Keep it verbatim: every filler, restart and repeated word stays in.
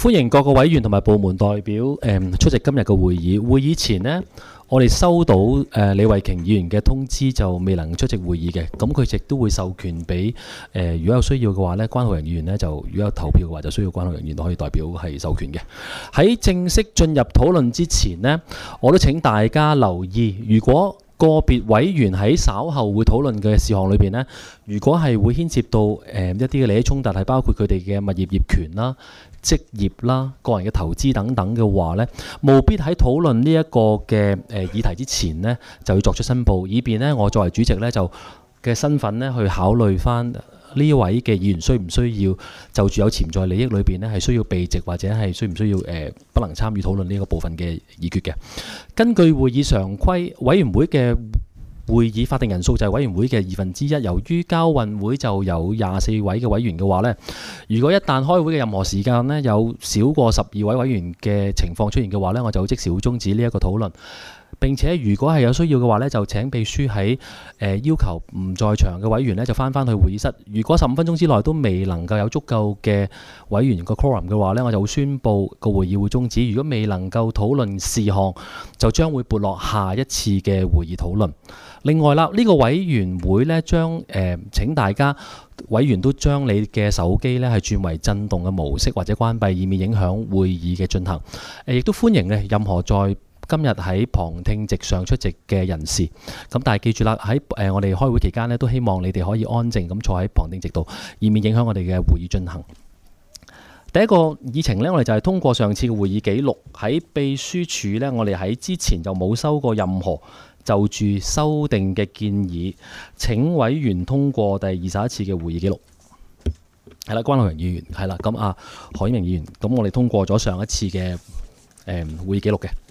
歡迎各個委員同埋部門代表誒、嗯、出席今日嘅會議。會議前呢，我哋收到誒、呃、李慧瓊議員嘅通知，就未能出席會議嘅。咁佢亦都會授權俾誒、呃，如果有需要嘅話呢，關浩洋議員呢，就如果有投票嘅話，就需要關浩洋議員可以代表係授權嘅。喺正式進入討論之前呢，我都請大家留意，如果個別委員喺稍後會討論嘅事項裏邊呢，如果係會牽涉到誒、呃、一啲嘅利益衝突，係包括佢哋嘅物業業權啦、職業啦、個人嘅投資等等嘅話呢，務必喺討論呢一個嘅誒議題之前呢，就要作出申報，以便呢我作為主席呢，就嘅身份呢去考慮翻呢位嘅議員需唔需要就住有潛在利益裏邊呢係需要避席，或者係需唔需要誒、呃、不能參與討論呢個部分嘅議決嘅。根據會議常規，委員會嘅會議法定人數就係委員會嘅二分之一。由於交運會就有廿四位嘅委員嘅話呢，如果一旦開會嘅任何時間呢有少過十二位委員嘅情況出現嘅話呢，我就即時會終止呢一個討論。並且如果係有需要嘅話呢，就請秘書喺誒、呃、要求唔在場嘅委員呢，就翻返去會議室。如果十五分鐘之內都未能夠有足夠嘅委員個 quorum 嘅話呢，我就會宣佈個會議會終止。如果未能夠討論事項，就將會撥落下一次嘅會議討論。另外啦，呢、這個委員會呢，將誒、呃、請大家委員都將你嘅手機呢係轉為震動嘅模式或者關閉，以免影響會議嘅進行。亦、呃、都歡迎咧任何在今日喺旁聽席上出席嘅人士，咁但係記住啦，喺誒、呃、我哋開會期間呢，都希望你哋可以安靜咁坐喺旁聽席度，以免影響我哋嘅會議進行。第一個議程呢，我哋就係通過上次嘅會議記錄。喺秘書處呢，我哋喺之前就冇收過任何就住修訂嘅建議。請委員通過第二十一次嘅會議記錄。係啦，關浩洋議員係啦，咁啊何英明議員，咁我哋通過咗上一次嘅誒、呃、會議記錄嘅。